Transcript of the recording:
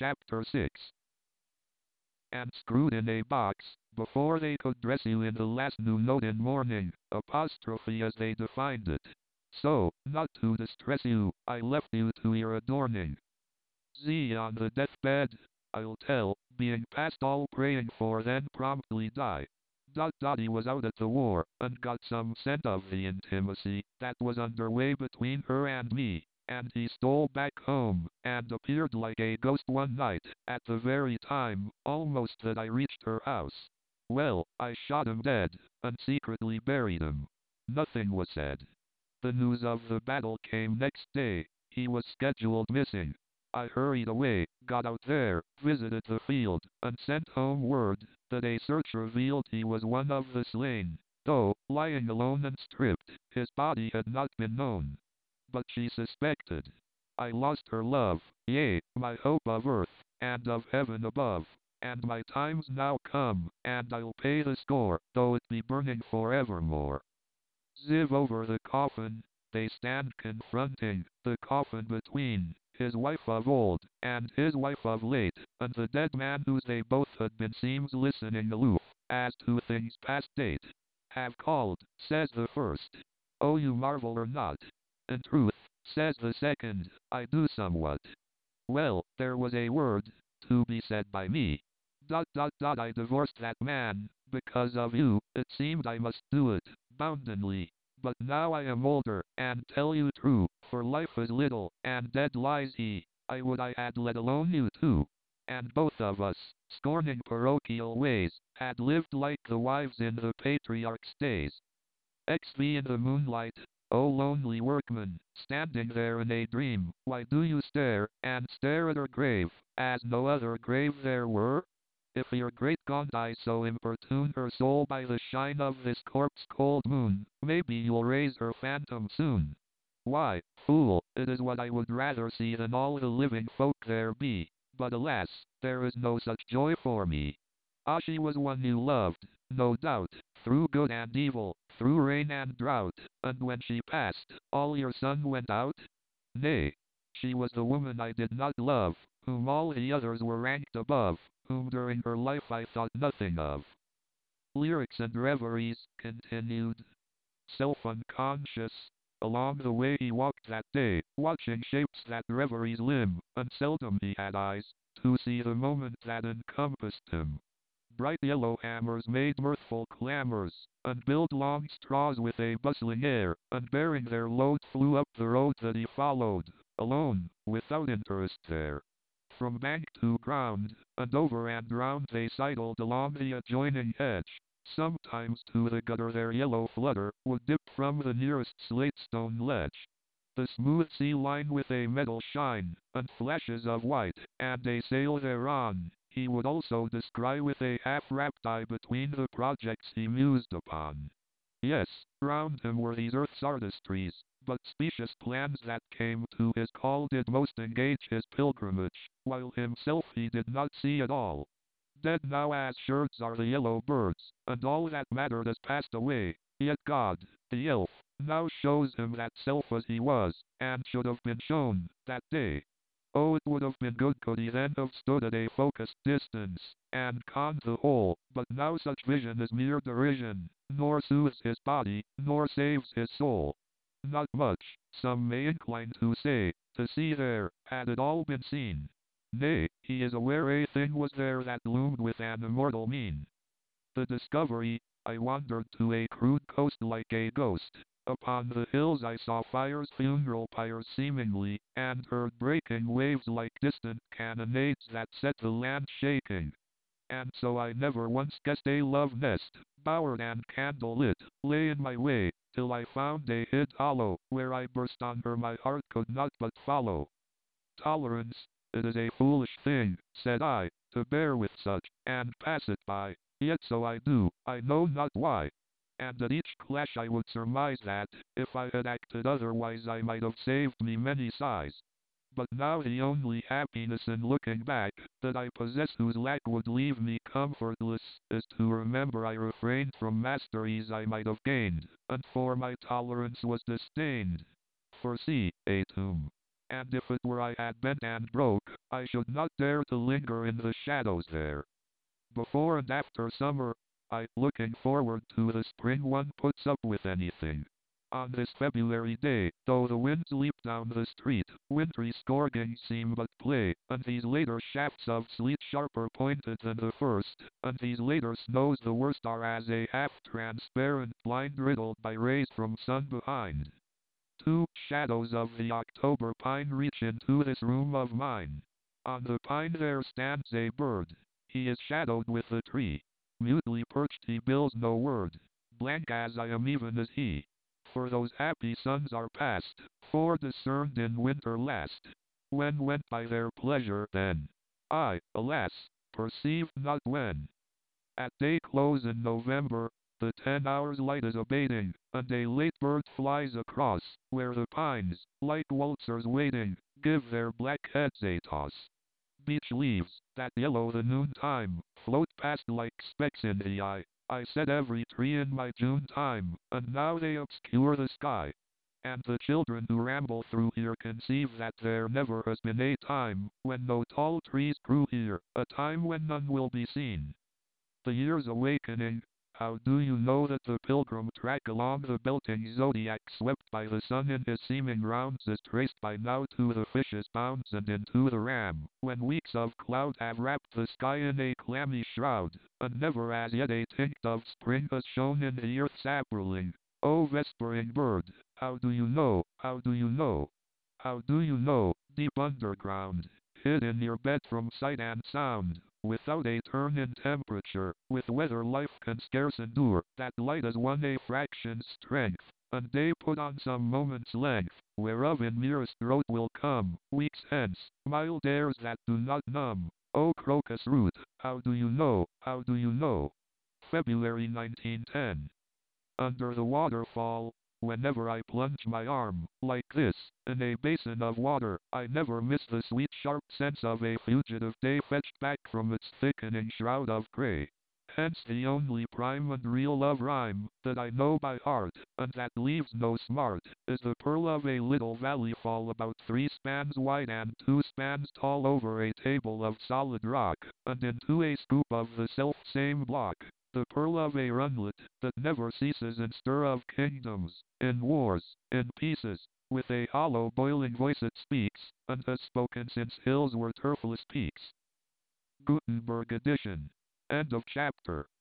Chapter 6. And screwed in a box, before they could dress you in the last new note in mourning, apostrophe as they defined it. So, not to distress you, I left you to your adorning. Z on the deathbed, I'll tell, being past all praying for then promptly die. He was out at the war, and got some scent of the intimacy that was underway between her and me, and he stole back home, and appeared like a ghost one night, at the very time, almost that I reached her house. Well, I shot him dead, and secretly buried him. Nothing was said. The news of the battle came next day. He was scheduled missing. I hurried away, got out there, visited the field, and sent home word that a search revealed he was one of the slain, though, lying alone and stripped, his body had not been known. But she suspected. I lost her love, yea, my hope of earth, and of heaven above, and my time's now come, and I'll pay the score, though it be burning forevermore. Ziv over the coffin, they stand confronting, the coffin between his wife of old, and his wife of late, and the dead man whose they both had been seems listening aloof, as to things past date. Have called, says the first. Oh, you marvel or not? In truth, says the second, I do somewhat. Well, there was a word, to be said by me. I divorced that man, because of you, it seemed I must do it, boundenly. But now I am older, and tell you true, for life is little, and dead lies he. I would I had let alone you too. And both of us, scorning parochial ways, had lived like the wives in the patriarch's days. XV in the moonlight, O lonely workman, standing there in a dream, why do you stare, and stare at her grave, as no other grave there were? If your great Gondai so importune her soul by the shine of this corpse cold moon, maybe you'll raise her phantom soon. Why, fool, it is what I would rather see than all the living folk there be, but alas, there is no such joy for me. Ah, she was one you loved, no doubt, through good and evil, through rain and drought, and when she passed, all your sun went out? Nay, she was the woman I did not love, whom all the others were ranked above, whom during her life I thought nothing of. Lyrics and reveries, continued. Self-unconscious, along the way he walked that day, watching shapes that reveries limn, and seldom he had eyes, to see the moment that encompassed him. Bright yellow hammers made mirthful clamors, and billed long straws with a bustling air, and bearing their load flew up the road that he followed, alone, without interest there. From bank to ground, and over and round they sidled along the adjoining hedge. Sometimes to the gutter their yellow flutter would dip from the nearest slate stone ledge. The smooth sea line with a metal shine, and flashes of white, and a sail thereon, he would also descry with a half-wrapped eye between the projects he mused upon. Yes, round him were these earth's artistries, but specious plans that came to his call did most engage his pilgrimage, while himself he did not see at all. Dead now as sherds are the yellow birds, and all that mattered has passed away, yet God, the elf, now shows him that self as he was, and should have been shown, that day. Oh, it would have been good could he then have stood at a focused distance, and conned the whole, but now such vision is mere derision, nor soothes his body, nor saves his soul. Not much, some may incline to say, to see there, had it all been seen. Nay, he is aware a thing was there that loomed with an immortal mien. The discovery, I wandered to a crude coast like a ghost. Upon the hills I saw fires, funeral pyres seemingly, and heard breaking waves like distant cannonades that set the land shaking. And so I never once guessed a love nest, bowered and candle lit, lay in my way, till I found a hid hollow, where I burst on her my heart could not but follow. Tolerance, it is a foolish thing, said I, to bear with such, and pass it by, yet so I do, I know not why. And at each clash I would surmise that, if I had acted otherwise I might have saved me many sighs. But now the only happiness in looking back, that I possess whose lack would leave me comfortless, is to remember I refrained from masteries I might have gained, and for my tolerance was disdained. For see, a tomb. and if it were I had bent and broke, I should not dare to linger in the shadows there. Before and after summer, I, looking forward to the spring, one puts up with anything. On this February day, though the winds leap down the street, wintry scourgings seem but play, and these later shafts of sleet sharper pointed than the first, and these later snows the worst are as a half-transparent blind riddled by rays from sun behind. Two shadows of the October pine reach into this room of mine. On the pine there stands a bird. He is shadowed with the tree. Mutely perched he bills no word. Blank as I am even as he. For those happy suns are past, forediscerned in winter last. When went by their pleasure then? I, alas, perceived not when. At day close in November, the 10 hours light is abating, and a late bird flies across, where the pines, like waltzers waiting, give their black heads a toss. Beech leaves, that yellow the noontime, float past like specks in the eye. I set every tree in my June time, and now they obscure the sky. And the children who ramble through here conceive that there never has been a time when no tall trees grew here, a time when none will be seen. The year's awakening. How do you know that the pilgrim track along the belting zodiac swept by the sun in his seeming rounds is traced by now to the fish's bounds and into the ram, when weeks of cloud have wrapped the sky in a clammy shroud, and never as yet a tinct of spring has shone in the earth's aprilling? O vespering bird, how do you know, how do you know, how do you know, deep underground, hid in your bed from sight and sound, without a turn in temperature, with weather life can scarce endure, that light has won a fraction's strength, and day put on some moments' length, whereof in merest growth will come, weeks hence, mild airs that do not numb. O crocus root, how do you know, how do you know? February 1910. Under the waterfall, whenever I plunge my arm, like this, in a basin of water, I never miss the sweet sharp sense of a fugitive day fetched back from its thickening shroud of grey. Hence the only prime and real love rhyme that I know by heart, and that leaves no smart, is the pearl of a little valley fall about 3 spans wide and 2 spans tall over a table of solid rock, and into a scoop of the self-same block. The pearl of a runlet that never ceases in stir of kingdoms, in wars, in peaces, with a hollow boiling voice it speaks, and has spoken since hills were turfless peaks. Gutenberg edition. End of chapter.